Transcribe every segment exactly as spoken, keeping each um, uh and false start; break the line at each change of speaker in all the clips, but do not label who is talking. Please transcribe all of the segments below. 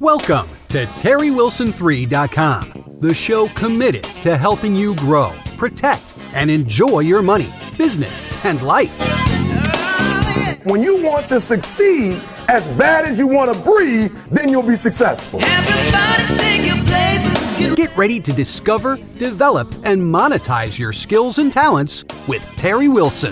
Welcome to Terry Wilson three dot com, the show committed to helping you grow, protect, and enjoy your money, business, and life.
When you want to succeed as bad as you want to breathe, then you'll be successful.
Everybody take your places. Get-, Get ready to discover, develop, and monetize your skills and talents with Terry Wilson.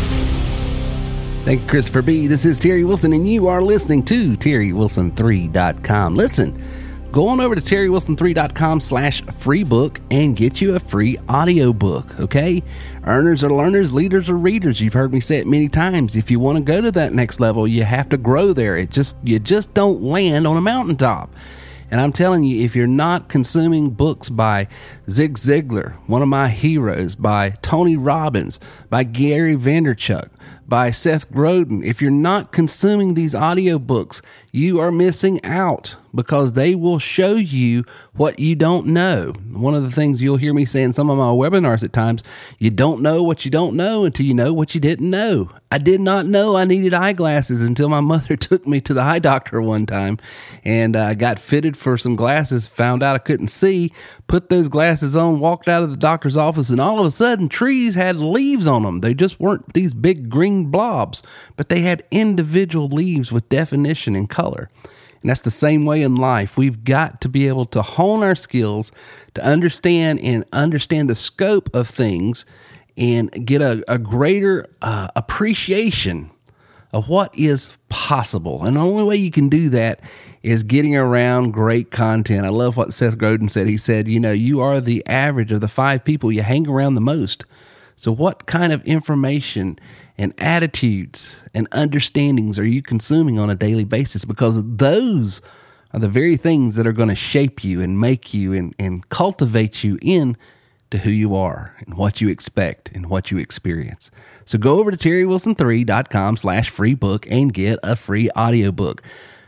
Thank you, Christopher B. This is Terry Wilson, and you are listening to Terry Wilson three dot com. Listen, go on over to Terry Wilson three dot com slash free book and get you a free audiobook, okay? Earners are learners, leaders are readers. You've heard me say it many times. If you want to go to that next level, you have to grow there. It just you just don't land on a mountaintop. And I'm telling you, if you're not consuming books by Zig Ziglar, one of my heroes, by Tony Robbins, by Gary Vaynerchuk, by Seth Godin, if you're not consuming these audiobooks, you are missing out because they will show you what you don't know. One of the things you'll hear me say in some of my webinars at times, you don't know what you don't know until you know what you didn't know. I did not know I needed eyeglasses until my mother took me to the eye doctor one time, and I uh, got fitted for some glasses, found out I couldn't see, put those glasses on, walked out of the doctor's office, and all of a sudden trees had leaves on them. They just weren't these big green blobs, but they had individual leaves with definition and color. And that's the same way in life. We've got to be able to hone our skills to understand and understand the scope of things and get a, a greater uh, appreciation of what is possible. And the only way you can do that is getting around great content. I love what Seth Godin said. He said, you know, you are the average of the five people you hang around the most. So what kind of information and attitudes and understandings are you consuming on a daily basis? Because those are the very things that are going to shape you and make you and, and cultivate you in to who you are and what you expect and what you experience. So go over to Terry Wilson three dot com slash free book and get a free audiobook.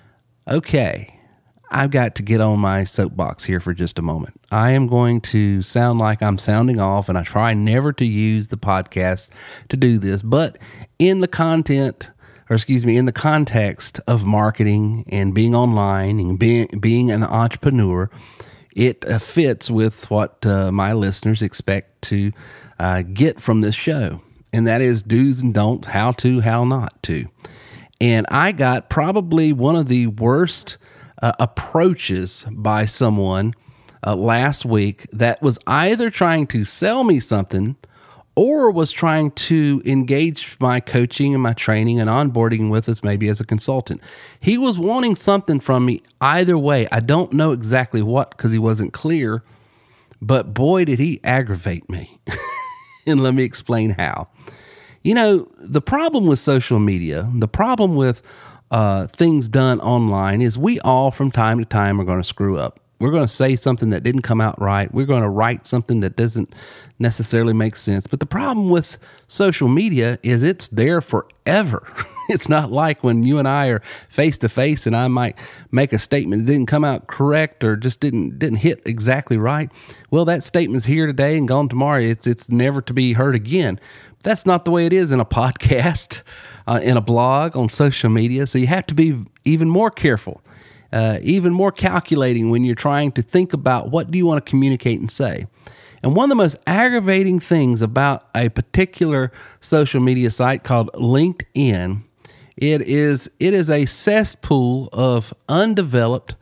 Okay, I've got to get on my soapbox here for just a moment. I am going to sound like I'm sounding off, and I try never to use the podcast to do this, but in the content, or excuse me, in the context of marketing and being online and being, being an entrepreneur, it uh, fits with what uh, my listeners expect to uh, get from this show, and that is do's and don'ts, how to, how not to. And I got probably one of the worst Uh, approaches by someone uh, last week that was either trying to sell me something or was trying to engage my coaching and my training and onboarding with us maybe as a consultant. He was wanting something from me either way. I don't know exactly what because he wasn't clear, but boy, did he aggravate me. And let me explain how. You know, the problem with social media, the problem with Uh, things done online is we all from time to time are going to screw up. We're going to say something that didn't come out right. We're going to write something that doesn't necessarily make sense. But the problem with social media is it's there forever. It's not like when you and I are face to face and I might make a statement that didn't come out correct or just didn't didn't hit exactly right. Well, that statement's here today and gone tomorrow. It's it's never to be heard again. But that's not the way it is in a podcast. Uh, in a blog, on social media. So you have to be even more careful, uh, even more calculating when you're trying to think about what do you want to communicate and say. And one of the most aggravating things about a particular social media site called LinkedIn, it is it is a cesspool of undeveloped,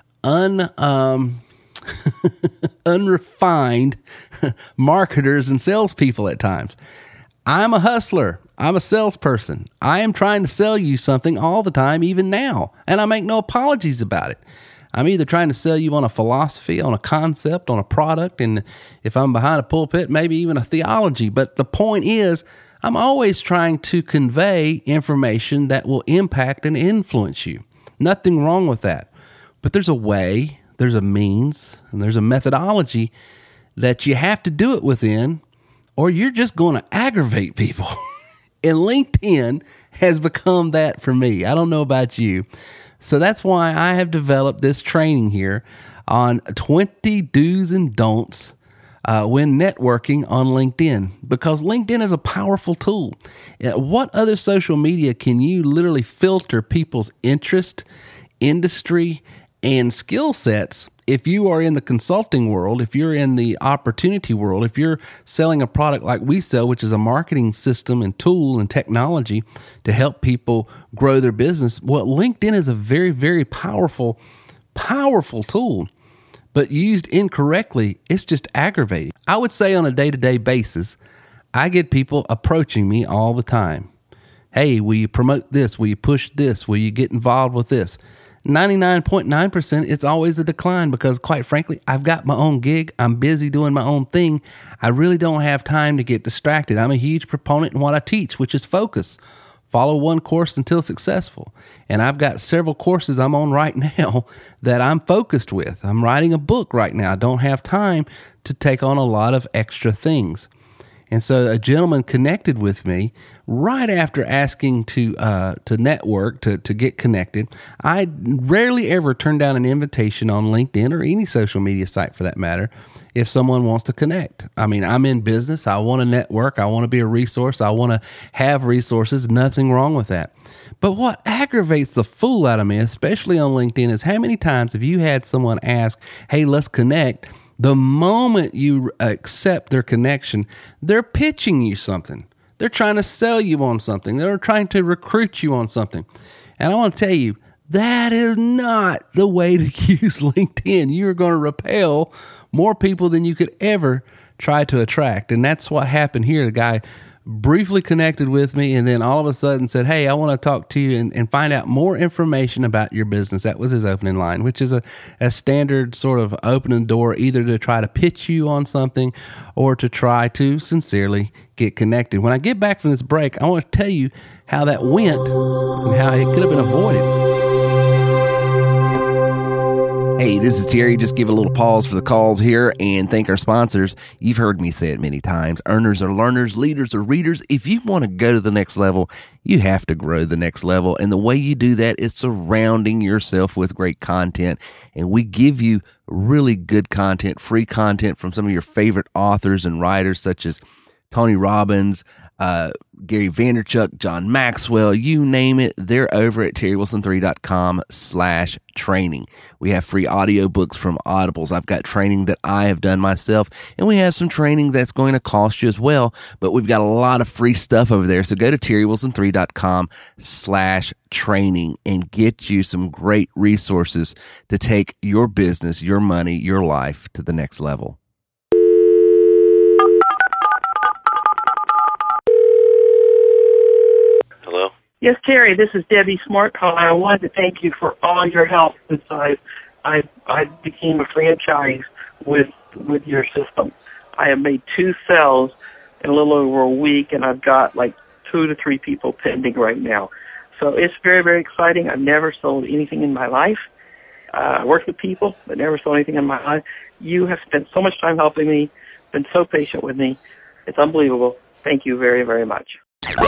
un um, unrefined marketers and salespeople at times. I'm a hustler. I'm a salesperson. I am trying to sell you something all the time, even now, and I make no apologies about it. I'm either trying to sell you on a philosophy, on a concept, on a product, and if I'm behind a pulpit, maybe even a theology. But the point is, I'm always trying to convey information that will impact and influence you. Nothing wrong with that. But there's a way, there's a means, and there's a methodology that you have to do it within, or you're just going to aggravate people. And LinkedIn has become that for me. I don't know about you. So that's why I have developed this training here on twenty do's and don'ts uh, when networking on LinkedIn, because LinkedIn is a powerful tool. What other social media can you literally filter people's interest, industry, And skill sets, if you are in the consulting world, if you're in the opportunity world, if you're selling a product like we sell, which is a marketing system and tool and technology to help people grow their business, well, LinkedIn is a very, very powerful, powerful tool. But used incorrectly, it's just aggravating. I would say on a day-to-day basis, I get people approaching me all the time. Hey, will you promote this? Will you push this? Will you get involved with this? ninety-nine point nine percent, it's always a decline because, quite frankly, I've got my own gig. I'm busy doing my own thing. I really don't have time to get distracted. I'm a huge proponent in what I teach, which is focus. Follow one course until successful. And I've got several courses I'm on right now that I'm focused with. I'm writing a book right now. I don't have time to take on a lot of extra things. And so a gentleman connected with me right after asking to uh, to network, to, to get connected. I rarely ever turn down an invitation on LinkedIn or any social media site for that matter if someone wants to connect. I mean, I'm in business. I want to network. I want to be a resource. I want to have resources. Nothing wrong with that. But what aggravates the fool out of me, especially on LinkedIn, is how many times have you had someone ask, hey, let's connect. The moment you accept their connection, they're pitching you something. They're trying to sell you on something. They're trying to recruit you on something. And I want to tell you, that is not the way to use LinkedIn. You're going to repel more people than you could ever try to attract. And that's what happened here. The guy briefly connected with me and then all of a sudden said, hey, I want to talk to you and, and find out more information about your business. That was his opening line, which is a, a standard sort of opening door, either to try to pitch you on something or to try to sincerely get connected. When I get back from this break, I want to tell you how that went and how it could have been avoided. Hey, this is Terry. Just give a little pause for the calls here and thank our sponsors. You've heard me say it many times. Earners are learners, leaders are readers. If you want to go to the next level, you have to grow the next level. And the way you do that is surrounding yourself with great content. And we give you really good content, free content from some of your favorite authors and writers such as Tony Robbins, uh, Gary Vaynerchuk, John Maxwell, you name it. They're over at terry wilson three dot com slash training. We have free audiobooks from Audibles. I've got training that I have done myself, and we have some training that's going to cost you as well, but we've got a lot of free stuff over there. So go to terry wilson three dot com slash training and get you some great resources to take your business, your money, your life to the next level.
Yes, Terry, this is Debbie Smart calling. I wanted to thank you for all your help since I I, I became a franchise with with your system. I have made two sales in a little over a week, and I've got like two to three people pending right now. So it's very, very exciting. I've never sold anything in my life. Uh, I worked with people, but never sold anything in my life. You have spent so much time helping me, been so patient with me. It's unbelievable. Thank you very, very much.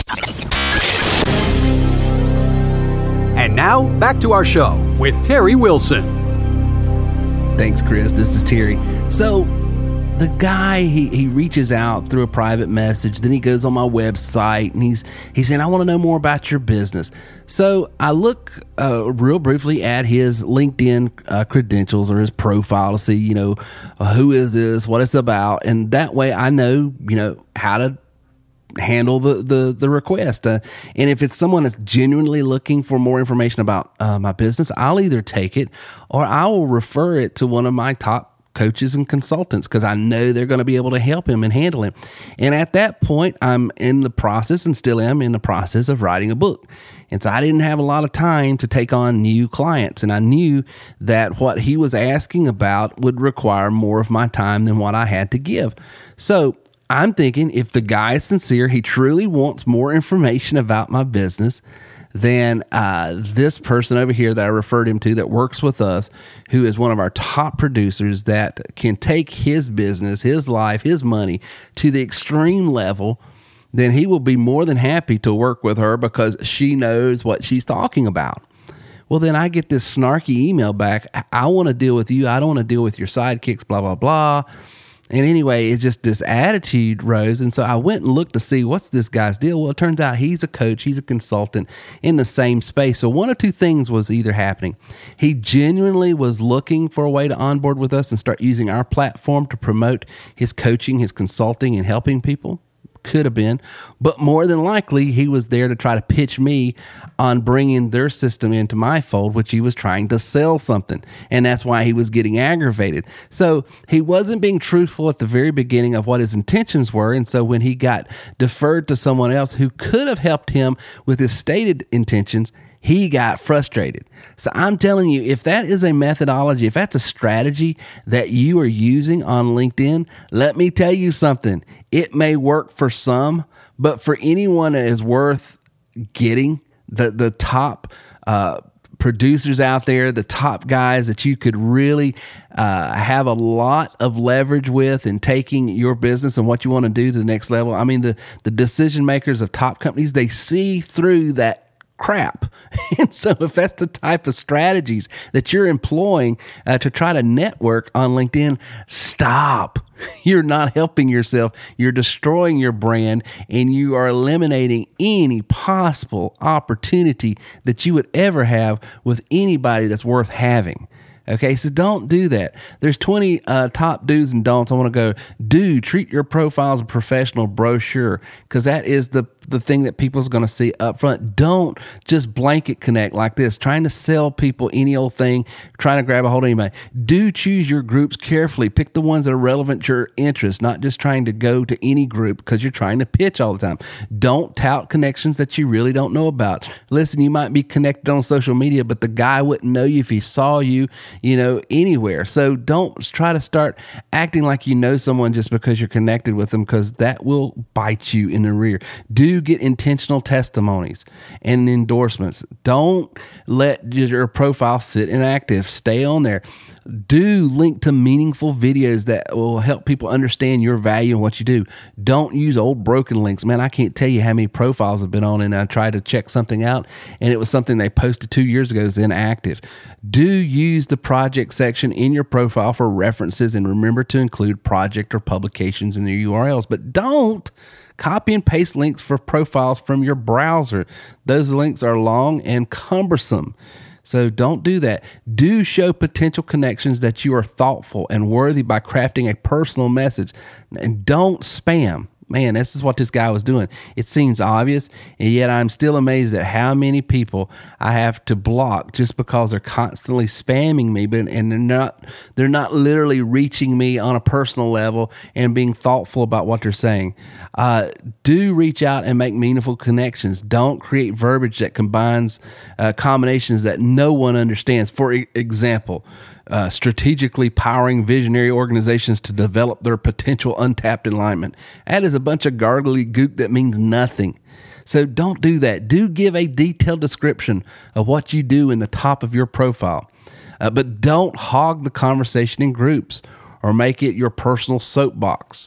And now, back to our show with Terry Wilson.
Thanks, Chris. This is Terry. So, the guy, he, he reaches out through a private message. Then he goes on my website, and he's he's saying, I want to know more about your business. So, I look uh, real briefly at his LinkedIn uh, credentials or his profile to see, you know, uh, who is this, what it's about. And that way I know, you know, how to handle the, the, the request. Uh, and if it's someone that's genuinely looking for more information about uh, my business, I'll either take it or I will refer it to one of my top coaches and consultants because I know they're going to be able to help him and handle him. And at that point, I'm in the process and still am in the process of writing a book. And so I didn't have a lot of time to take on new clients. And I knew that what he was asking about would require more of my time than what I had to give. So I'm thinking if the guy is sincere, he truly wants more information about my business, then uh, this person over here that I referred him to that works with us, who is one of our top producers that can take his business, his life, his money to the extreme level, then he will be more than happy to work with her because she knows what she's talking about. Well, then I get this snarky email back. I want to deal with you. I don't want to deal with your sidekicks, blah, blah, blah. And anyway, it's just this attitude rose. And so I went and looked to see what's this guy's deal. Well, it turns out he's a coach. He's a consultant in the same space. So one of two things was either happening. He genuinely was looking for a way to onboard with us and start using our platform to promote his coaching, his consulting, and helping people. Could have been, but more than likely he was there to try to pitch me on bringing their system into my fold, which he was trying to sell something, and that's why he was getting aggravated. So he wasn't being truthful at the very beginning of what his intentions were, and so when he got deferred to someone else who could have helped him with his stated intentions, he got frustrated. So I'm telling you, if that is a methodology, if that's a strategy that you are using on LinkedIn, let me tell you something. It may work for some, but for anyone that is worth getting, the, the top uh, producers out there, the top guys that you could really uh, have a lot of leverage with in taking your business and what you want to do to the next level. I mean, the, the decision makers of top companies, they see through that crap. And so if that's the type of strategies that you're employing uh, to try to network on LinkedIn, stop. You're not helping yourself. You're destroying your brand, and you are eliminating any possible opportunity that you would ever have with anybody that's worth having. Okay, so don't do that. There's twenty uh, top do's and don'ts. I want to go, do treat your profile as a professional brochure, because that is the the thing that people's going to see up front. Don't just blanket connect like this, trying to sell people any old thing, trying to grab a hold of anybody. Do choose your groups carefully. Pick the ones that are relevant to your interests, not just trying to go to any group because you're trying to pitch all the time. Don't tout connections that you really don't know about. Listen, you might be connected on social media, but the guy wouldn't know you if he saw you, you know, anywhere. So don't try to start acting like you know someone just because you're connected with them, because that will bite you in the rear. Do get intentional testimonies and endorsements. Don't let your profile sit inactive. Stay on there. Do link to meaningful videos that will help people understand your value and what you do. Don't use old broken links. Man, I can't tell you how many profiles I've been on and I tried to check something out and it was something they posted two years ago is inactive. Do use the project section in your profile for references, and remember to include project or publications in your U R Ls, but don't copy and paste links for profiles from your browser. Those links are long and cumbersome. So don't do that. Do show potential connections that you are thoughtful and worthy by crafting a personal message. And don't spam. Man, this is what this guy was doing. It seems obvious, and yet I'm still amazed at how many people I have to block just because they're constantly spamming me, but and they're not they're not literally reaching me on a personal level and being thoughtful about what they're saying. Uh, do reach out and make meaningful connections. Don't create verbiage that combines uh, combinations that no one understands. For example, Uh, strategically powering visionary organizations to develop their potential untapped alignment. That is a bunch of gargly gook that means nothing. So don't do that. Do give a detailed description of what you do in the top of your profile. Uh, but don't hog the conversation in groups or make it your personal soapbox.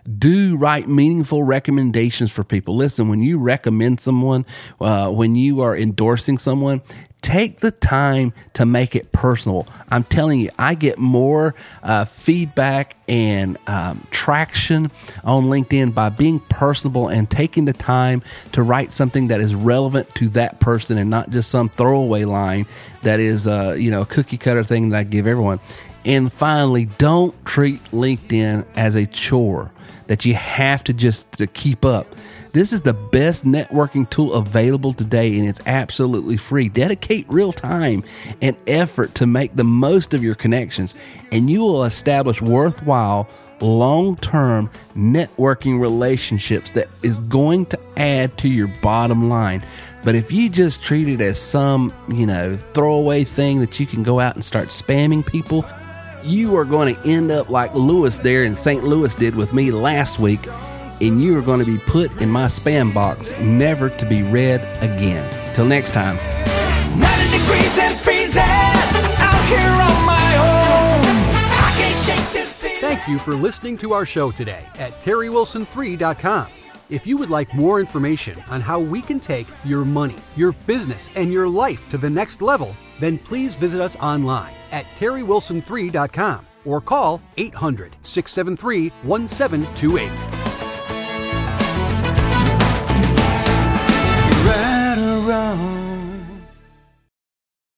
Do write meaningful recommendations for people. Listen, when you recommend someone, uh, when you are endorsing someone, take the time to make it personal. I'm telling you, I get more uh, feedback and um, traction on LinkedIn by being personable and taking the time to write something that is relevant to that person and not just some throwaway line that is uh, you know, a cookie cutter thing that I give everyone. And finally, don't treat LinkedIn as a chore that you have to just to keep up. This is the best networking tool available today, and it's absolutely free. Dedicate real time and effort to make the most of your connections, and you will establish worthwhile, long-term networking relationships that is going to add to your bottom line. But if you just treat it as some, you know, throwaway thing that you can go out and start spamming people, you are going to end up like Lewis there in Saint Louis did with me last week, and you are going to be put in my spam box, never to be read again. Till next time.
ninety degrees and freezing out here on my own. I can't shake this feeling.
Thank you for listening to our show today at terry wilson three dot com. If you would like more information on how we can take your money, your business, and your life to the next level, then please visit us online at terry wilson three dot com. or call eight hundred, six seven three, one seven two eight.